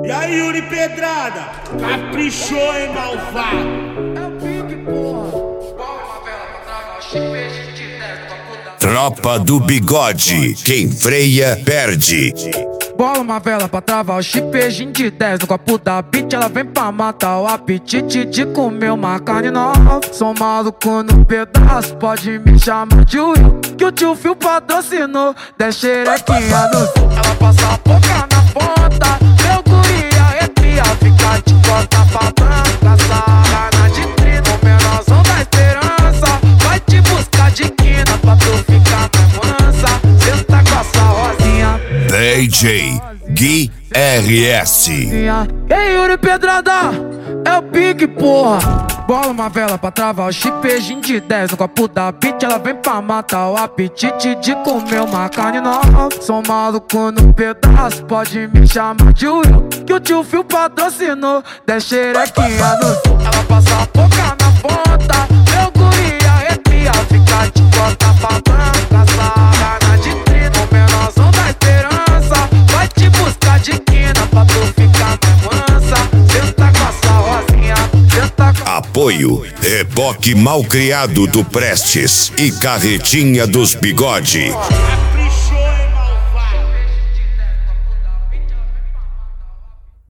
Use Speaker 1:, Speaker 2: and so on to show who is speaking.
Speaker 1: E aí, Yuri Pedrada, caprichou, hein, malvado?
Speaker 2: É o pique, porra.
Speaker 3: Tropa do Bigode, quem freia perde.
Speaker 2: Bola uma vela pra travar o chipejinho de 10 no copo da beat. Ela vem pra matar o apetite de comer uma carne nova. Sou maluco no pedaço, pode me chamar de Will, que o tio Phil patrocinou. Desce xerequinha no sul. Ela passa a boca na ponta, meu guri arrepia, fica de costa pra branca. Sarana de trino, menorzão da esperança. Vai te buscar de quina pra tu ficar mais mansa. Senta com essa rosinha.
Speaker 3: DJ Gui RS.
Speaker 2: Ei, Yuri Pedrada, é o pique, porra. Bola uma vela pra travar o chipejinho de 10 no copo da beat. Ela vem pra matar o apetite de comer uma carne nova. Sou maluco no pedaço, pode me chamar de Will, que o tio Phil patrocinou. Desce xerequinha no sul. Ela passa a boca na ponta, meu guri arrepia, fica de costa pra branca. Sarana de trino, menorzão da esperança. Vai te buscar de quina pra tu ficar mais mansa. Senta com essa rosinha, senta com...
Speaker 3: Apoio Reboque Malcriado do Prestes e Carretinha dos Bigode.
Speaker 1: Caprichou.